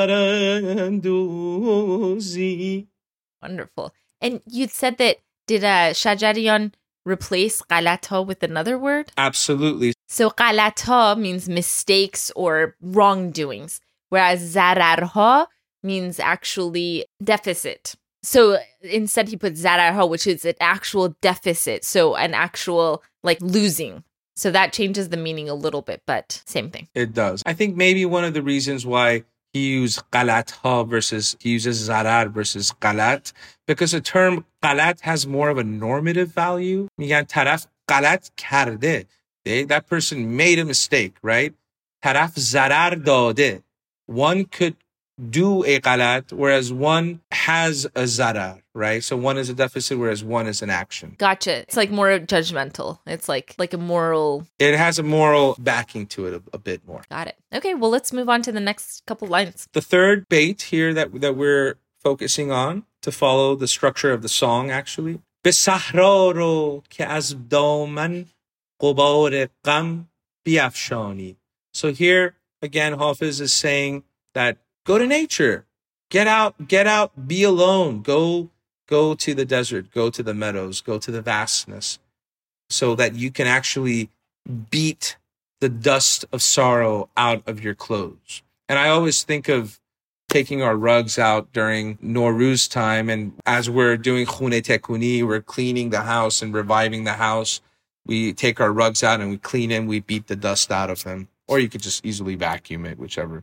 زرندوزی. Wonderful. And you said that Did uh, Shajarian replace qalata with another word? Absolutely. So qalata means mistakes or wrongdoings, whereas zararha means actually deficit. So instead he put zararha, which is an actual deficit, so an actual like losing. So that changes the meaning a little bit, but same thing. It does. I think maybe one of the reasons why he used qalat ha versus, he uses zarar versus qalat, because the term qalat has more of a normative value. میگن طرف qalat کرده. That person made a mistake, right? طرف zarar dade. One could do a qalat, whereas one has a zarar, right? So one is a deficit, whereas one is an action. Gotcha. It's like more judgmental. It's like like a moral... It has a moral backing to it a, a bit more. Got it. Okay, well, let's move on to the next couple lines. The third bait here that, that we're focusing on to follow the structure of the song, actually. به صحرا رو که از دامن غبار غم بیفشانی. So here, again, Hafiz is saying that go to nature, get out, get out, be alone, go, go to the desert, go to the meadows, go to the vastness, so that you can actually beat the dust of sorrow out of your clothes. And I always think of taking our rugs out during Nowruz time, and as we're doing Khune Tekuni, we're cleaning the house and reviving the house. We take our rugs out and we clean them, we beat the dust out of them. Or you could just easily vacuum it, whichever.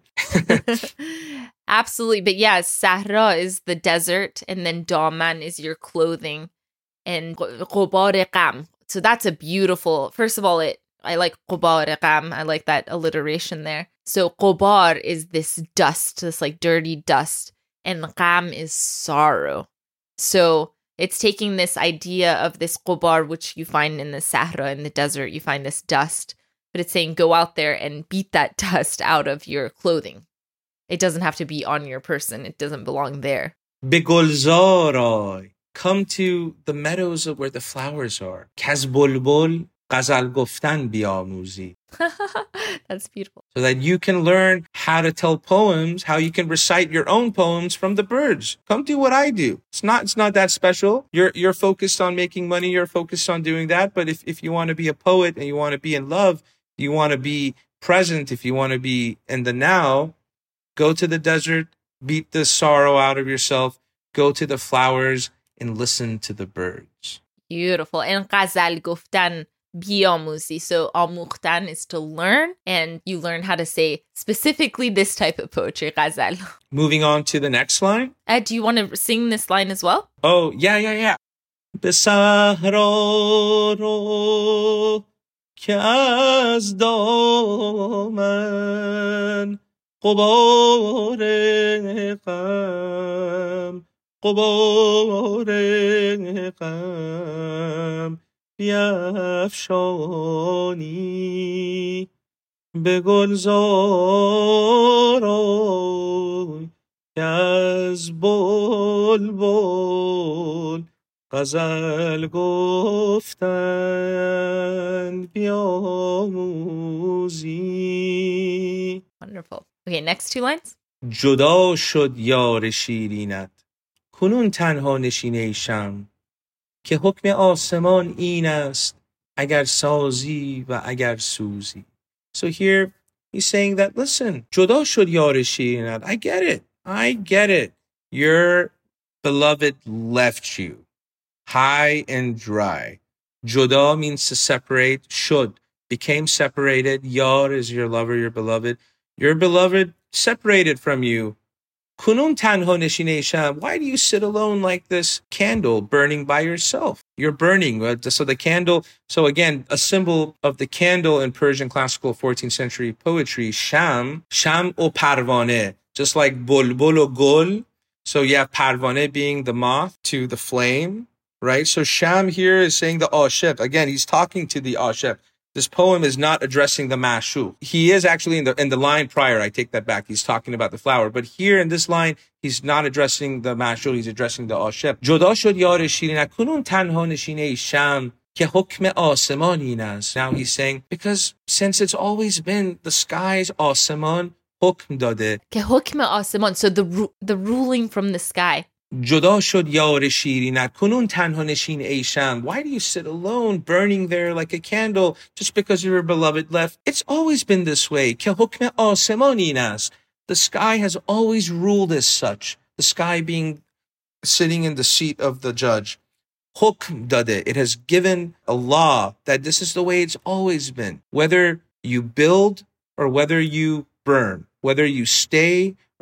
Absolutely. But yeah, Sahra is the desert, and then Daman is your clothing, and Ghubar Qam. So that's a beautiful, first of all, it I like Ghubar Qam. I like that alliteration there. So Ghubar is this dust, this like dirty dust, and Qam is sorrow. So it's taking this idea of this Ghubar, which you find in the Sahra, in the desert, you find this dust. But it's saying go out there and beat that dust out of your clothing. It doesn't have to be on your person. It doesn't belong there. به گلزار آی. Come to the meadows of where the flowers are. کز بلبل غزل گفتن بیاموزی. That's beautiful. So that you can learn how to tell poems, how you can recite your own poems from the birds. Come do what I do. It's not it's not that special. You're you're focused on making money, you're focused on doing that, but if, if you want to be a poet and you want to be in love, you want to be present, if you want to be in the now, go to the desert, beat the sorrow out of yourself, go to the flowers and listen to the birds. Beautiful. And غزل گفتن بیاموزی. So آموختن is to learn, and you learn how to say specifically this type of poetry, غزل. Moving on to the next line. Uh, do you want to sing this line as well? Oh, yeah, yeah, yeah. به صحرا رو که از دامن غبار غم غبار غم بیفشانی به گلزار آی که از بلبل غزل گفتن بیاموزی. Wonderful. Okay, next two lines. جدا شد یار شیرینت کنون تنها نشینه شم که حکم آسمان این است اگر سازی و اگر سوزی. So here he's saying that, listen, جدا شد یار شیرینت. I get it. I get it. Your beloved left you high and dry. Juda means to separate. Should became separated. Yar is your lover, your beloved. Your beloved separated from you. Kunun tanho neshine sham. Why do you sit alone like this candle burning by yourself? You're burning. So the candle, so again, a symbol of the candle in Persian classical fourteenth century poetry, sham, sham o parvane, just like bulbul o gul. So you have parvane being the moth to the flame, right? So sham here is saying the ashiq. Again, he's talking to the ashiq. This poem is not addressing the ma'shuq. He is actually in the in the line prior. I take that back. He's talking about the flower. But here in this line, he's not addressing the ma'shuq. He's addressing the ashiq. Juda shod yar shirin kunun tanha neshine sham ke hukm asaman in ast. Now he's saying, because since it's always been the skies, asaman hukm dade. Ke hukm asaman. So the ru- the ruling from the sky. جدا شد یار شیرینت کنون تنها نشین ای شم. Why do you sit alone burning there like a candle just because your beloved left? It's always been this way. که حکم آسمان این است. The sky has always ruled as such. The sky being sitting in the seat of the judge. حکم داده. It has given a law that this is the way it's always been. Whether you build or whether you burn, whether you stay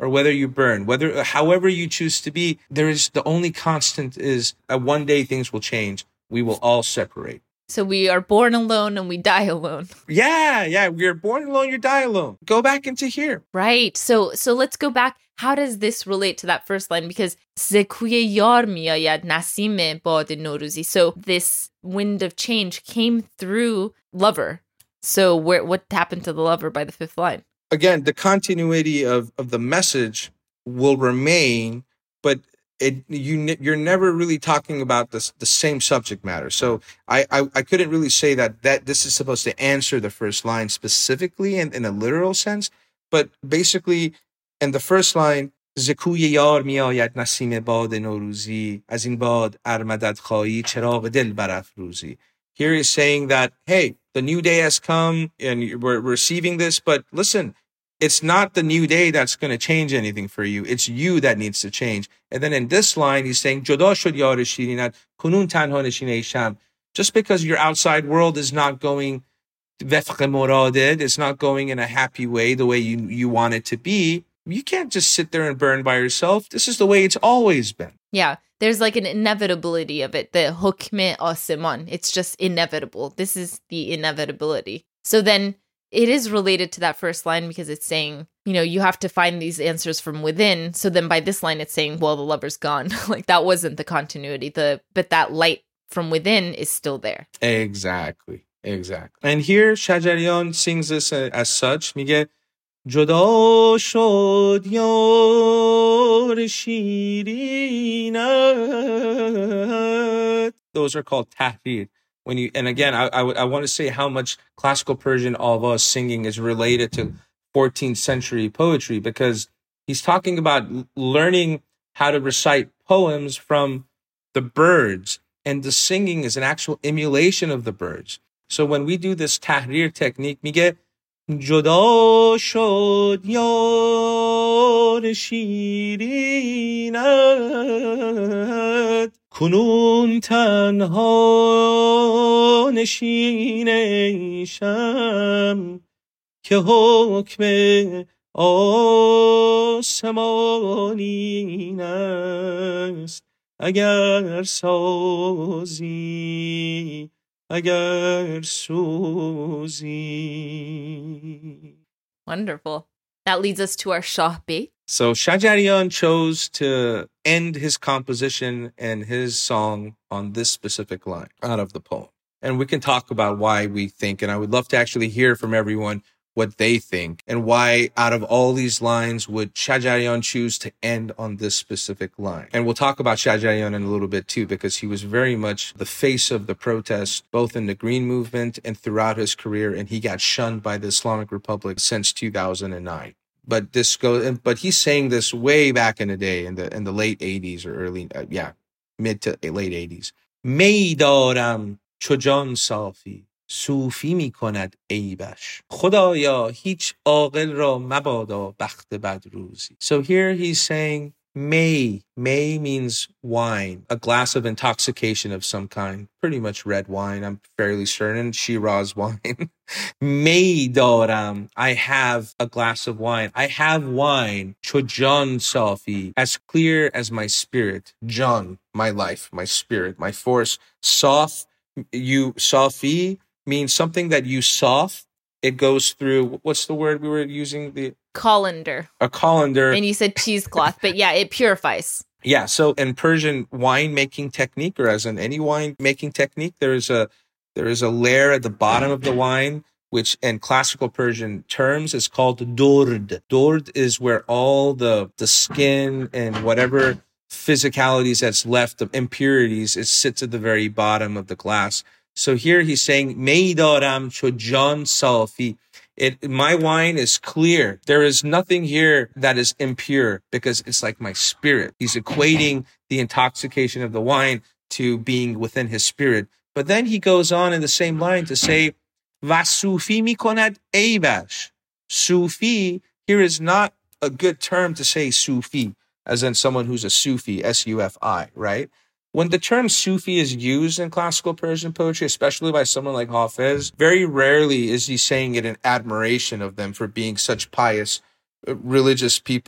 or whether you burn, whether however you choose to be, there is the only constant is uh, one day things will change. We will all separate. So we are born alone and we die alone. Yeah, yeah. We're born alone, you die alone. Go back into here. Right. So so let's go back. How does this relate to that first line? Because Zekuye yar miyayad nasime bad noruzi. So this wind of change came through lover. So where what happened to the lover by the fifth line? Again, the continuity of, of the message will remain, but it you you're never really talking about this the same subject matter. So I, I I couldn't really say that that this is supposed to answer the first line specifically in, in a literal sense, but basically in the first line, زکوی یار میآید نسیم باد نوروزی از این باد ارمدد خواهی چراغ دل برافروزی. Here is saying that, hey, the new day has come and we're receiving this, but listen, it's not the new day that's going to change anything for you. It's you that needs to change. And then in this line, he's saying, جدا شد یار شیرینت کنون تنها نشینه شم. Just because your outside world is not going وفق مرادت, it's not going in a happy way, the way you, you want it to be, you can't just sit there and burn by yourself. This is the way it's always been. Yeah, there's like an inevitability of it. The hukme asiman. It's just inevitable. This is the inevitability. So then it is related to that first line because it's saying, you know, you have to find these answers from within. So then by this line, it's saying, well, the lover's gone. Like that wasn't the continuity. The but that light from within is still there. Exactly. Exactly. And here Shajarian sings this uh, as such. Mige, جدا شد یار شیرینت. Those are called tahrir. When you and again, I I, I want to say how much classical Persian Alva singing is related to fourteenth century poetry, because he's talking about learning how to recite poems from the birds, and the singing is an actual emulation of the birds. So when we do this tahrir technique, mige جدا شد یار شیرینت کنون تنها نشینه شم که حکم آسمانی است اگر سازی agar suzi. Wonderful. That leads us to our Shah Bait. So Shajarian chose to end his composition and his song on this specific line out of the poem. And we can talk about why we think, and I would love to actually hear from everyone what they think and why out of all these lines would Shajarian choose to end on this specific line. And we'll talk about Shajarian in a little bit too, because he was very much the face of the protest, both in the Green Movement and throughout his career. And he got shunned by the Islamic Republic since two thousand nine. But this goes, but he's saying this way back in the day, in the in the late eighties or early, uh, yeah, mid to late eighties. Meidaram chojan safi. صوفی می کند عیبش خدایا هیچ عاقل را مبادا بخت بد روزی. So here he's saying may. May means wine, a glass of intoxication of some kind, pretty much red wine, I'm fairly certain, Shiraz wine. May daram, I have a glass of wine. I have wine, chojan safi, as clear as my spirit. Jan, my life, my spirit, my force. Saf, you, safi, means something that you soft. It goes through, what's the word we were using? The colander. A colander. And you said cheesecloth, but yeah, it purifies. Yeah, so in Persian wine making technique, or as in any wine making technique, there is a there is a layer at the bottom of the wine, which in classical Persian terms is called durd. Durd is where all the the skin and whatever physicalities that's left of impurities, it sits at the very bottom of the glass. So here he's saying, Meidaram chojan safi. It, my wine is clear. There is nothing here that is impure because it's like my spirit. He's equating the intoxication of the wine to being within his spirit. But then he goes on in the same line to say, Vasufi mikonad eibash. Sufi here is not a good term to say Sufi, as in someone who's a Sufi, S U F I, right? When the term Sufi is used in classical Persian poetry, especially by someone like Hafez, very rarely is he saying it in admiration of them for being such pious, religious people.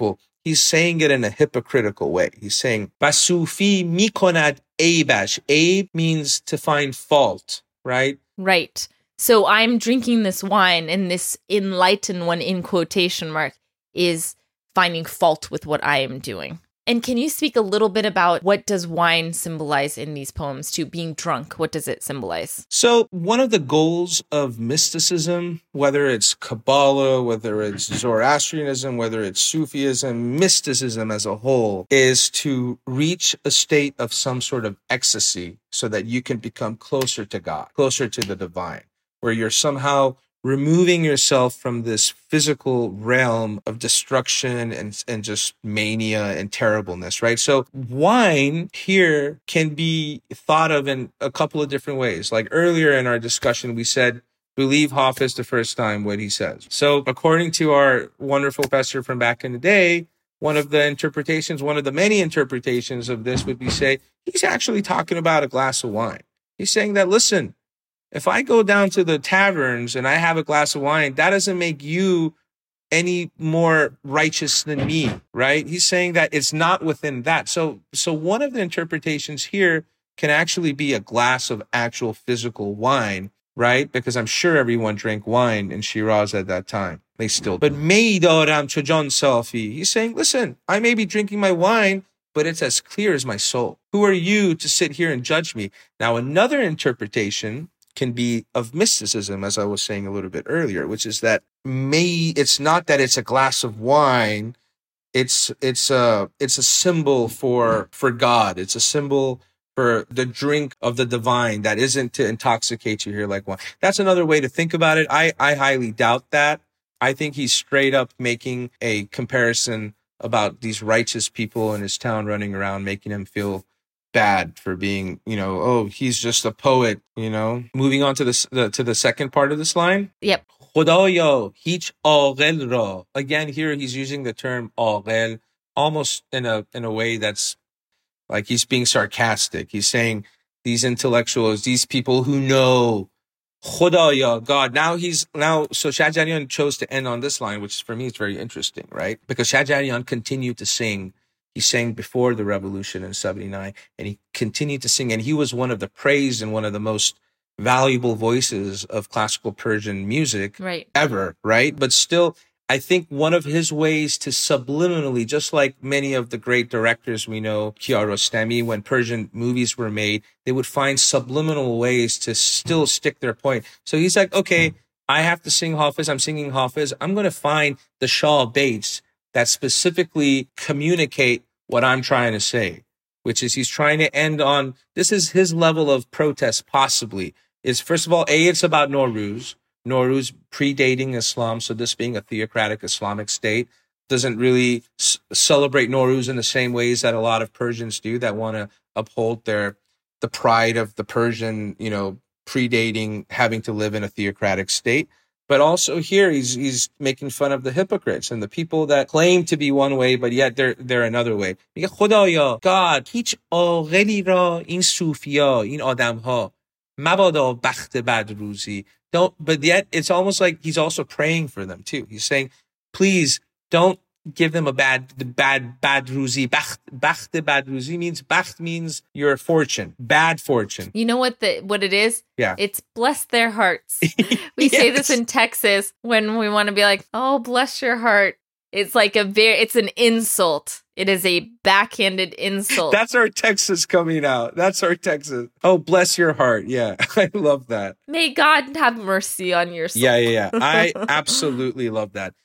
he's saying it in a hypocritical way. He's saying, Basufi mikonad aibash. Aib means to find fault, right? Right. So I'm drinking this wine, and this enlightened one in quotation mark is finding fault with what I am doing. And can you speak a little bit about what does wine symbolize in these poems too? Being drunk, what does it symbolize? So one of the goals of mysticism, whether it's Kabbalah, whether it's Zoroastrianism, whether it's Sufism, mysticism as a whole, is to reach a state of some sort of ecstasy so that you can become closer to God, closer to the divine, where you're somehow removing yourself from this physical realm of destruction and, and just mania and terribleness, right? So wine here can be thought of in a couple of different ways. Like earlier in our discussion, we said, believe Hafiz the first time what he says. So according to our wonderful professor from back in the day, one of the interpretations, one of the many interpretations of this would be say, he's actually talking about a glass of wine. He's saying that, listen, if I go down to the taverns and I have a glass of wine, that doesn't make you any more righteous than me, right? He's saying that it's not within that. So, so one of the interpretations here can actually be a glass of actual physical wine, right? Because I'm sure everyone drank wine in Shiraz at that time. They still. But Meidaram Chojan Safi, he's saying, listen, I may be drinking my wine, but it's as clear as my soul. Who are you to sit here and judge me? Now, another interpretation can be of mysticism, as I was saying a little bit earlier, which is that may it's not that it's a glass of wine, it's it's a it's a symbol for for God. It's a symbol for the drink of the divine that isn't to intoxicate you here like wine. That's another way to think about it. I I highly doubt that. I think he's straight up making a comparison about these righteous people in his town running around, making him feel bad for being, you know, oh, he's just a poet, you know. Moving on to the, the to the second part of this line. Yep. Khudaya hich aqil ra. Again, here he's using the term aqil almost in a in a way that's like he's being sarcastic. He's saying these intellectuals, these people who know Khudaya, God. Now he's now so Shahjarian chose to end on this line, which for me is very interesting, right? Because Shahjarian continued to sing. He sang before the revolution in seventy-nine, and he continued to sing. And he was one of the praised and one of the most valuable voices of classical Persian music right. ever, right? But still, I think one of his ways to subliminally, just like many of the great directors we know, Kiarostami, when Persian movies were made, they would find subliminal ways to still stick their point. So he's like, okay, I have to sing Hafiz. I'm singing Hafiz. I'm going to find the Shah Baits that specifically communicate what I'm trying to say, which is he's trying to end on, this is his level of protest possibly, is first of all, A, it's about Nowruz. Nowruz predating Islam, so this being a theocratic Islamic state doesn't really s- celebrate Nowruz in the same ways that a lot of Persians do that want to uphold their the pride of the Persian, you know, predating having to live in a theocratic state. But also here, he's he's making fun of the hypocrites and the people that claim to be one way, but yet they're they're another way. میگه خدایا, God, هیچ عاقلی را این صوفیا, این آدمها مبادا بخت بد روزی. Don't, but yet it's almost like he's also praying for them too. He's saying, please don't give them a bad, the bad, bad ruzi. Bakht, bakht bad ruzi means, bakht means your fortune, bad fortune. You know what the what it is? Yeah. It's bless their hearts. We Yes. say this in Texas when we want to be like, oh, bless your heart. It's like a very, it's an insult. It is a backhanded insult. That's our Texas coming out. That's our Texas. Oh, bless your heart. Yeah. I love that. May God have mercy on your soul. Yeah, yeah, yeah. I absolutely love that.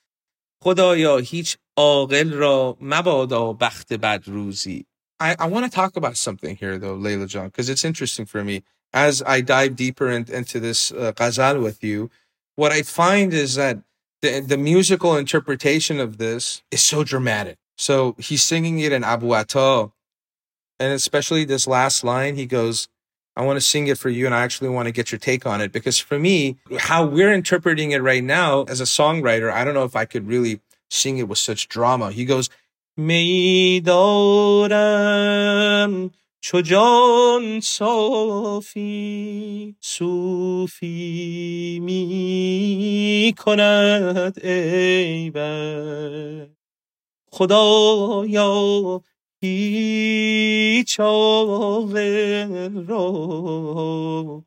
خدایا هیچ عاقل را مبادا بخت بد روزی. I, I want to talk about something here, though, Layla John, because it's interesting for me. As I dive deeper in, into this uh, ghazal with you, what I find is that the, the musical interpretation of this is so dramatic. So he's singing it in Abu Atta, and especially this last line, he goes, I want to sing it for you, and I actually want to get your take on it, because for me, how we're interpreting it right now as a songwriter, I don't know if I could really sing it with such drama. He goes, Meidaram chojan safi sufi mi konad eiba. خدایا هیچ عاقل را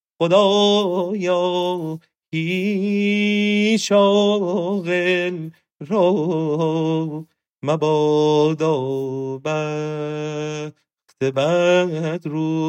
خدایا هیچ عاقل را مبادا بخت بد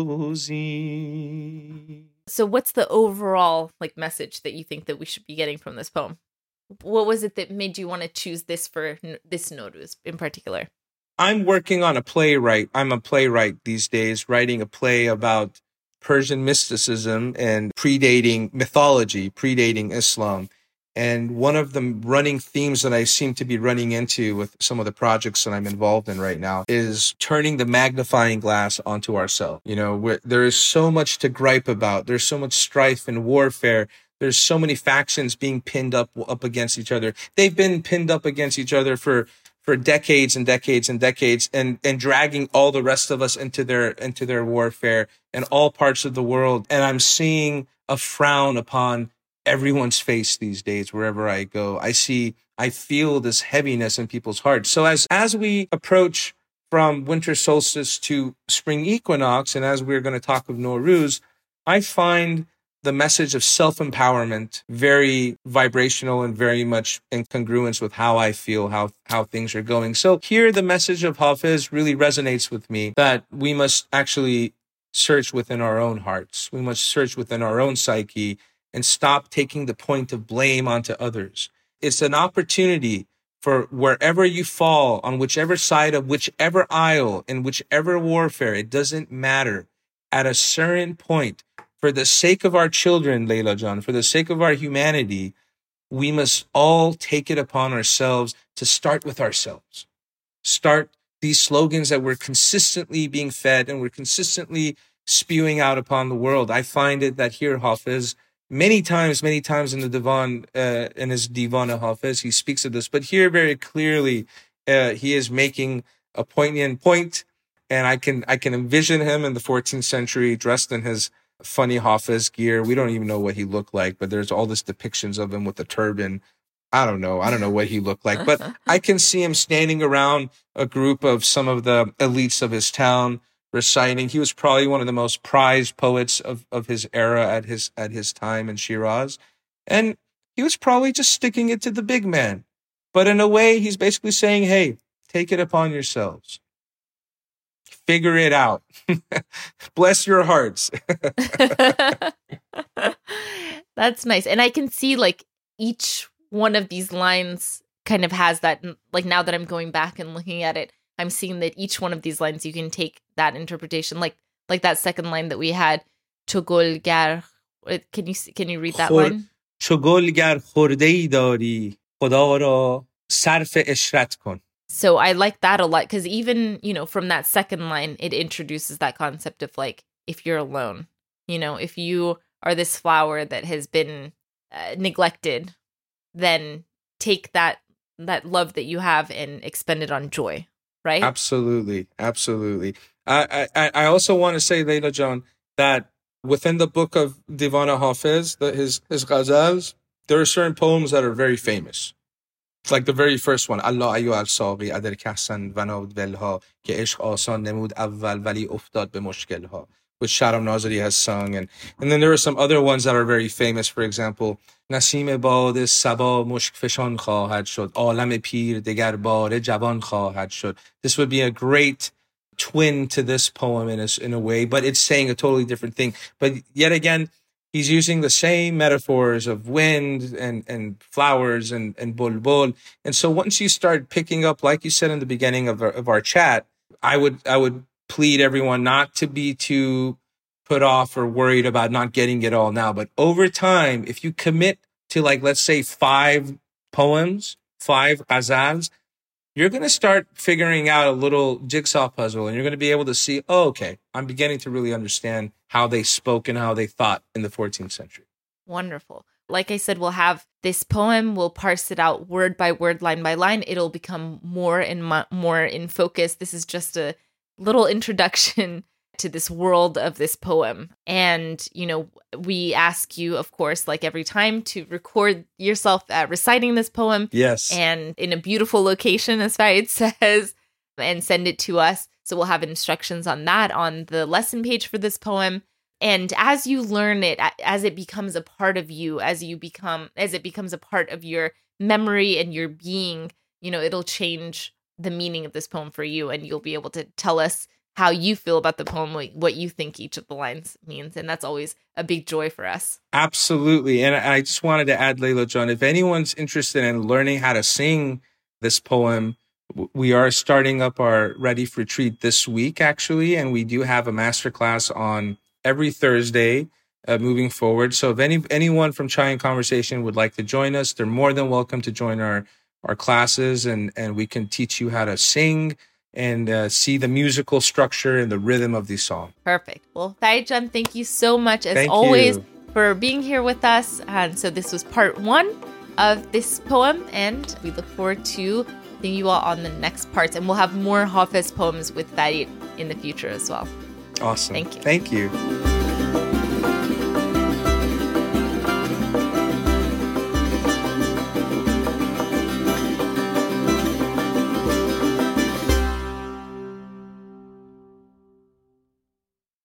روزی. So what's the overall like message that you think that we should be getting from this poem? What was it that made you want to choose this for n- this Nowruz in particular? I'm working on a playwright. I'm a playwright these days, writing a play about Persian mysticism and predating mythology, predating Islam. And one of the running themes that I seem to be running into with some of the projects that I'm involved in right now is turning the magnifying glass onto ourselves. You know, where there is so much to gripe about. There's so much strife and warfare. There's so many factions being pinned up up against each other. They've been pinned up against each other for for decades and decades and decades, and and dragging all the rest of us into their into their warfare in all parts of the world. And I'm seeing a frown upon everyone's face these days wherever I go. I see, I feel this heaviness in people's hearts. So as as we approach from winter solstice to spring equinox, and as we're going to talk of Nowruz, I find the message of self-empowerment very vibrational and very much in congruence with how I feel, how how things are going. So here the message of Hafiz really resonates with me, that we must actually search within our own hearts. We must search within our own psyche and stop taking the point of blame onto others. It's an opportunity for wherever you fall, on whichever side of whichever aisle, in whichever warfare, it doesn't matter. At a certain point, for the sake of our children, Layla John, for the sake of our humanity, we must all take it upon ourselves to start with ourselves. Start these slogans that we're consistently being fed and we're consistently spewing out upon the world. I find it that here Hafiz, many times, many times in the Divan, uh, in his Divan Hafiz, he speaks of this, but here very clearly, uh, he is making a poignant point, and I can, I can envision him in the fourteenth century dressed in his funny Hafiz gear. We don't even know what he looked like, but there's all this depictions of him with the turban. I don't know. I don't know what he looked like, but I can see him standing around a group of some of the elites of his town, reciting. He was probably one of the most prized poets of, of his era at his at his time in Shiraz. And he was probably just sticking it to the big man. But in a way, he's basically saying, hey, take it upon yourselves. Figure it out. Bless your hearts. That's nice. And I can see like each one of these lines kind of has that, like now that I'm going back and looking at it, I'm seeing that each one of these lines, you can take that interpretation, like like that second line that we had, Chogol gar. Can you can you read that line? Chogol gar khordei dari, khuda ra sarf ishrat kon. So I like that a lot, because even, you know, from that second line, it introduces that concept of like, if you're alone, you know, if you are this flower that has been uh, neglected, then take that that love that you have and expend it on joy. Right? Absolutely. Absolutely. I, I, I also want to say, Layla John, that within the book of Divan Hafiz, the, his, his ghazals, there are certain poems that are very famous. Like the very first one, Allah ayu al-saqi adar kahsan vanawd velha ke ishq asan nemud awwal vali uftad be mushkilha, which Shadam Nazari has sung. And, and then there are some other ones that are very famous. For example, Nasim bad saba mushk fishan khahad shod, alam pir degar bare javan khahad shod. This would be a great twin to this poem in a, in a way, but it's saying a totally different thing. But yet again, he's using the same metaphors of wind and, and flowers and, and bulbul. And so once you start picking up, like you said in the beginning of our, of our chat, I would I would plead everyone not to be too put off or worried about not getting it all now. But over time, if you commit to, like, let's say five poems, five ghazals, you're going to start figuring out a little jigsaw puzzle, and you're going to be able to see, oh, okay, I'm beginning to really understand how they spoke and how they thought in the fourteenth century. Wonderful. Like I said, we'll have this poem, we'll parse it out word by word, line by line. It'll become more and mo- more in focus. This is just a little introduction to this world of this poem. And, you know, we ask you, of course, like every time, to record yourself uh, reciting this poem. Yes. And in a beautiful location, as Farid says, and send it to us. So we'll have instructions on that on the lesson page for this poem. And as you learn it, as it becomes a part of you, as you become, as it becomes a part of your memory and your being, you know, it'll change the meaning of this poem for you. And you'll be able to tell us how you feel about the poem, what you think each of the lines means. And that's always a big joy for us. Absolutely. And I just wanted to add, Layla John, if anyone's interested in learning how to sing this poem, we are starting up our Radif retreat this week, actually. And we do have a masterclass on every Thursday uh, moving forward. So if any anyone from Chai and Conversation would like to join us, they're more than welcome to join our, our classes, and, and we can teach you how to sing and uh, see the musical structure and the rhythm of the song. Perfect. Well, Farid-Jan, thank you so much, as thank always, you. for being here with us. And so this was part one of this poem, and we look forward to seeing you all on the next parts. And we'll have more Hafiz poems with Farid in the future as well. Awesome. Thank you. Thank you.